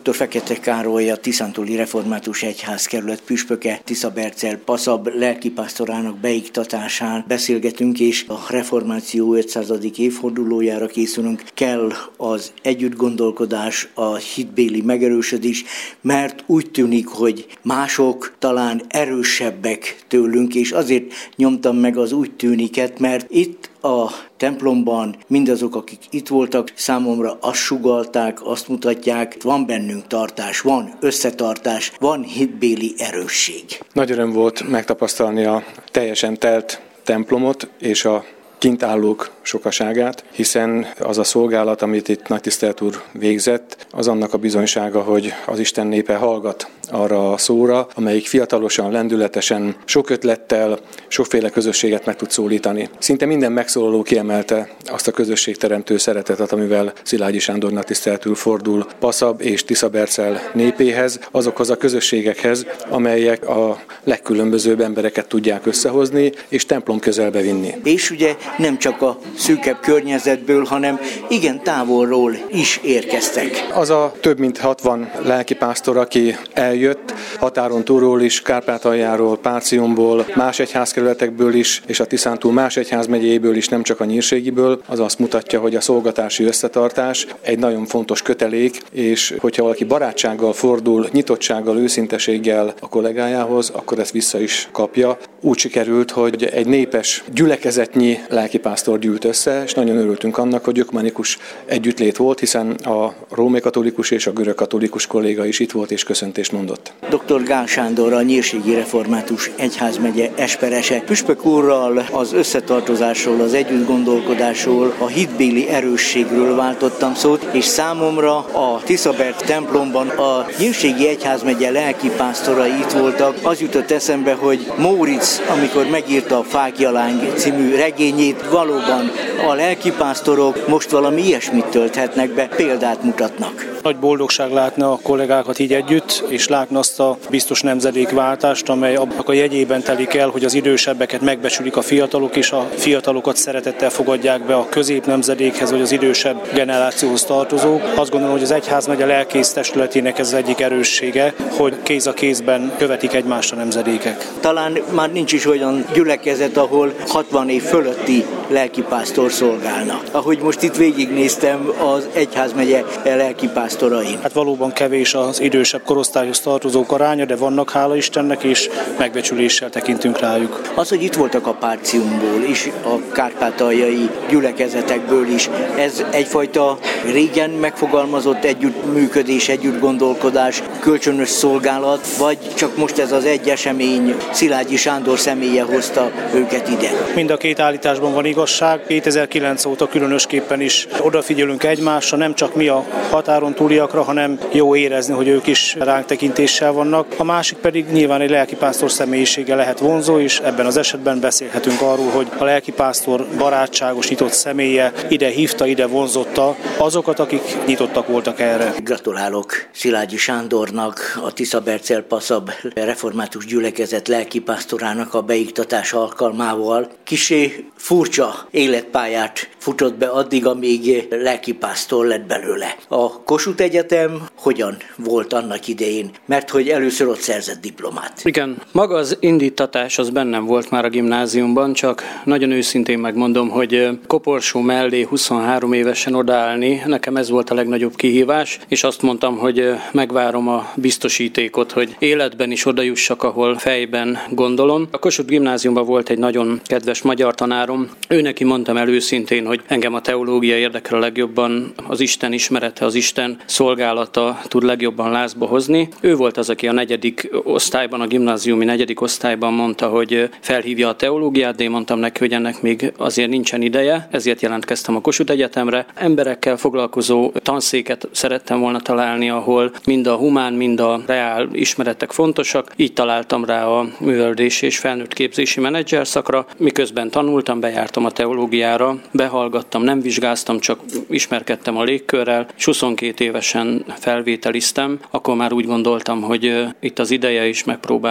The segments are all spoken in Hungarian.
Dr. Fekete Károly, a Tiszántúli Református Egyházkerület püspöke, Tiszabercel Paszab lelkipásztorának beiktatásán beszélgetünk, és a reformáció 500. évfordulójára készülünk. Kell az együttgondolkodás, a hitbéli megerősödés, mert úgy tűnik, hogy mások talán erősebbek tőlünk, és azért nyomtam meg az úgy tűniket, mert itt a templomban mindazok, akik itt voltak, számomra azt sugallták, azt mutatják, van bennünk tartás, van összetartás, van hitbéli erősség. Nagy öröm volt megtapasztalni a teljesen telt templomot és a kint állók sokaságát, hiszen az a szolgálat, amit itt Nagytisztelt úr végzett, az annak a bizonysága, hogy az Isten népe hallgat arra a szóra, amelyik fiatalosan, lendületesen, sok ötlettel, sokféle közösséget meg tud szólítani. Szinte minden megszólaló kiemelte azt a közösségteremtő szeretetet, amivel Szilágyi Sándor Nagytisztelt úr fordul Paszab és Tiszabercel népéhez, azokhoz a közösségekhez, amelyek a legkülönbözőbb embereket tudják összehozni és templom közelbe vinni. És ugye nem csak a szűkebb környezetből, hanem igen távolról is érkeztek. Az a több mint 60 lelkipásztor, aki eljött, határon túlról is, Kárpátaljáról, Páciumból, más egyházkerületekből is, és a Tiszántúl más egyházmegyéből is, nem csak a Nyírségiből, az azt mutatja, hogy a szolgatási összetartás egy nagyon fontos kötelék, és hogyha valaki barátsággal fordul, nyitottsággal, őszinteséggel a kollégájához, akkor ezt vissza is kapja. Úgy sikerült, hogy egy népes gyülekezetnyi lelkipásztor gyűlt össze, és nagyon örültünk annak, hogy ökumenikus együttlét volt, hiszen a római katolikus és a görög katolikus kolléga is itt volt és köszöntést mondott. Dr. Gál Sándor, a Nyírségi Református Egyházmegye esperese. Püspök úrral az összetartozásról, az együttgondolkodásról, a hitbéli erősségről váltottam szót, és számomra a Tiszabert templomban a Nyírségi Egyházmegye lelkipásztorai itt voltak. Az jutott eszembe, hogy Móricz, amikor megírta a Fáklyalány című regényét, valóban a lelkipásztorok most valami ilyesmit tölthetnek be, példát mutatnak. Nagy boldogság látni a kollégákat így együtt, és látni azt a biztos nemzedékváltást, amely abban a jegyében telik el, hogy az idősebbeket megbecsülik a fiatalok, és a fiatalokat szeretettel fogadják be a középnemzedékhez, vagy az idősebb generációhoz tartozók. Azt gondolom, hogy az egyházmegye lelkész testületének ez az egyik erőssége, hogy kéz a kézben követik egymást a nemzedékek. Talán már nincs is olyan gyülekezet, ahol 60 év fölötti lelkipásztor szolgálna. Ahogy most itt végignéztem az egyházmegye lelkipásztorain. Hát valóban kevés az idősebb korosztályhoz tartozók aránya, de vannak, hála Istennek, és megbecsüléssel tekintünk rájuk. Az, hogy itt voltak a Páciumból is, a kárpátaljai gyülekezetekből is, ez egyfajta régen megfogalmazott együttműködés, együttgondolkodás, kölcsönös szolgálat, vagy csak most ez az egy esemény Szilágyi Sándor személye hozta őket ide? Mind a két állításban van igazság. 2009 óta különösképpen is odafigyelünk egymásra, nem csak mi a határon túliakra, hanem jó érezni, hogy ők is ránk tekintéssel vannak. A másik pedig nyilván egy lelkipásztor személyisége lehet vonzó, és ebben az esetben beszélhetünk arról, hogy a lelkipásztor barátságos, nyitott személye ide hívta, ide vonzotta azokat, akik nyitottak voltak erre. Gratulálok Szilágyi Sándornak, a Tiszabercel Paszab református gyülekezet lelkipásztorának a beiktatás alkalmával. Kissé furcsa életpályát futott be addig, amíg lelkipásztor lett belőle. A Kossuth Egyetem hogyan volt annak idején? Mert hogy először ott szerzett diplomát. Igen, maga az indítatás az bennem volt már a gimnáziumban, csak nagyon őszintén megmondom, hogy koporsó mellé 23 évesen odaállni, nekem ez volt a legnagyobb kihívás, és azt mondtam, hogy megvárom a biztosítékot, hogy életben is odajussak, ahol fejben gondolom. A Kossuth gimnáziumban volt egy nagyon kedves magyar tanárom, őneki mondtam őszintén, hogy engem a teológia érdekel a legjobban, az Isten ismerete, az Isten szolgálata tud legjobban lázba hozni. Ő volt az, aki a 4. osztályban, a gimnáziumi 4. osztályban mondta, hogy felhívja a teológiát, de én mondtam neki, hogy ennek még azért nincsen ideje, ezért jelentkeztem a Kossuth Egyetemre. Emberekkel foglalkozó tanszéket szerettem volna találni, ahol mind a humán, mind a reál ismeretek fontosak. Így találtam rá a művelődési és felnőtt képzési menedzser szakra, miközben tanultam, bejártam a teológiára, behallgattam, nem vizsgáztam, csak ismerkedtem a légkörrel, és 22 évesen felvételiztem, akkor már úgy gondoltam, hogy itt az ideje is megpróbálom.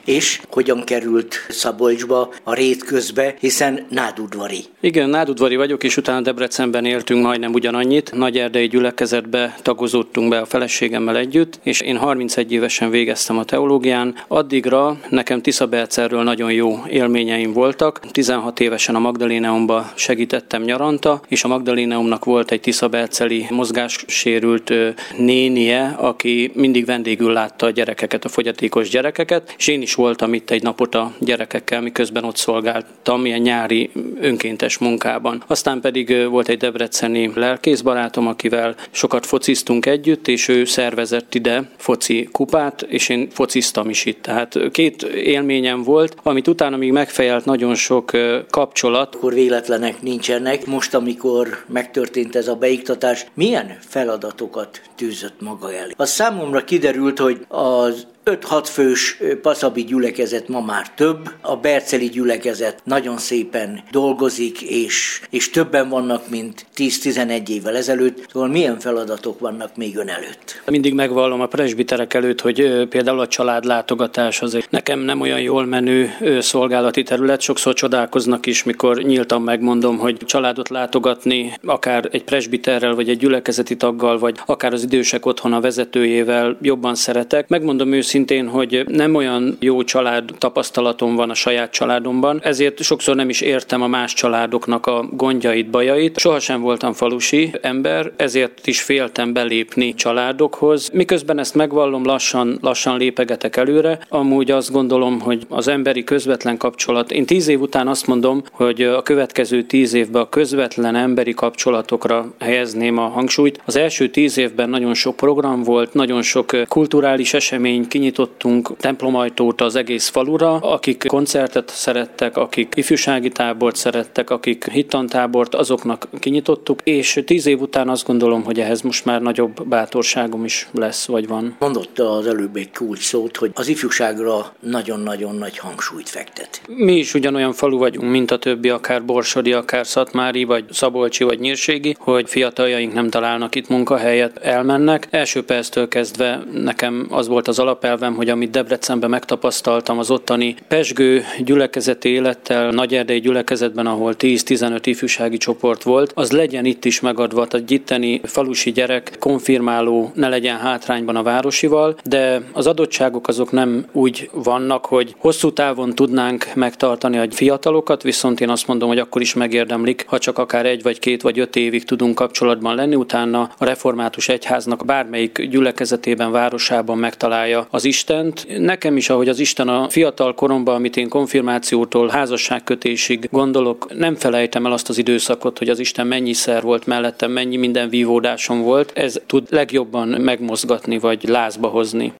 És hogyan került Szabolcsba a rét közbe, hiszen nádudvari. Igen, nádudvari vagyok, és utána Debrecenben éltünk majdnem ugyanannyit. Nagyerdei gyülekezetbe tagozódtunk be a feleségemmel együtt, és én 31 évesen végeztem a teológián. Addigra nekem Tiszabercelről nagyon jó élményeim voltak. 16 évesen a Magdaléneumba segítettem nyaranta, és a Magdaléneumnak volt egy tiszaberceli mozgássérült nénie, aki mindig vendégül látta a gyerekeket, a fogyatékos gyerekeket, és én is voltam itt egy napot a gyerekekkel, miközben ott szolgáltam ilyen nyári önkéntes munkában. Aztán pedig volt egy debreceni lelkészbarátom, akivel sokat fociztunk együtt, és ő szervezett ide foci kupát, és én fociztam is itt. Tehát két élményem volt, amit utána még megfejelt nagyon sok kapcsolat. Akkor véletlenek nincsenek. Most, amikor megtörtént ez a beiktatás, milyen feladatokat tűzött maga elé? Az számomra kiderült, hogy az 5-6 fős paszabi gyülekezet ma már több, a berceli gyülekezet nagyon szépen dolgozik, és többen vannak, mint 10-11 évvel ezelőtt. Szóval milyen feladatok vannak még ön előtt? Mindig megvallom a presbiterek előtt, hogy például a családlátogatás az nekem nem olyan jól menő szolgálati terület. Sokszor csodálkoznak is, mikor nyíltan megmondom, hogy családot látogatni, akár egy presbiterrel, vagy egy gyülekezeti taggal, vagy akár az idősek otthona vezetőjével jobban szeretek. Megmondom őszintén, hogy nem olyan jó család tapasztalatom van a saját családomban, ezért sokszor nem is értem a más családoknak a gondjait, bajait. Sohasem voltam falusi ember, ezért is féltem belépni családokhoz. Miközben ezt megvallom, lassan lépegetek előre. Amúgy azt gondolom, hogy az emberi közvetlen kapcsolat, én 10 év után azt mondom, hogy a következő 10 évben a közvetlen emberi kapcsolatokra helyezném a hangsúlyt. Az első 10 évben nagyon sok program volt, nagyon sok kulturális esemény, kinyitottunk templomajtót az egész falura, akik koncertet szerettek, akik ifjúsági tábort szerettek, akik hittantábort, azoknak kinyitottuk, és 10 év után azt gondolom, hogy ehhez most már nagyobb bátorságom is lesz, vagy van. Mondott az előbb egy kulcs szót, hogy az ifjúságra nagyon-nagyon nagy hangsúlyt fektet. Mi is ugyanolyan falu vagyunk, mint a többi, akár borsodi, akár szatmári, vagy szabolcsi, vagy nyírségi, hogy fiataljaink nem találnak itt munkahelyet, elmennek. Első perctől kezdve nekem az volt az alapelvem, hogy amit Debrecenben megtapasztaltam az ottani pezsgő gyülekezeti élettel, nagyerdei gyülekezetben, ahol 10-15 ifjúsági csoport volt, az legyen itt is megadva, tehát itteni falusi gyerek konfirmáló ne legyen hátrányban a városival, de az adottságok azok nem úgy vannak, hogy hosszú távon tudnánk megtartani a fiatalokat, viszont én azt mondom, hogy akkor is megérdemlik, ha csak akár 1 vagy 2 vagy 5 évig tudunk kapcsolatban lenni, utána a református egyháznak bármelyik gyülekezetében, városában megtalálja az Istent. Nekem is, ahogy az Isten a fiatal koromban, amit én konfirmációtól házasságkötésig gondolok, nem felejtem el azt az időszakot, hogy az Isten mennyiszer volt mellettem, mennyi minden vívódásom volt. Ez tud legjobban megmozgatni, vagy lázba hozni.